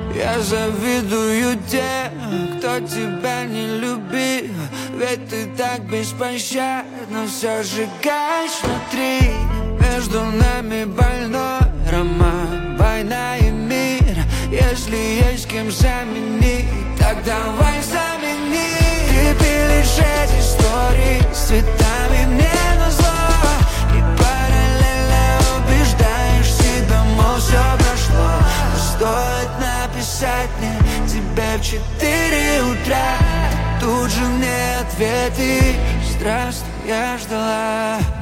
Я завидую тем, кто тебя не любил. Ведь ты так беспощадно все сжигаешь внутри. Между нами больной роман, война и мир. Если есть кем заменить, так давай замени. Ты пилишь эти истории с цветами мне назло, и параллельно убеждаешь себя, мол, все прошло. Но стоит написать мне тебе в 4 утра, тут же мне ответишь: здравствуй, я ждала.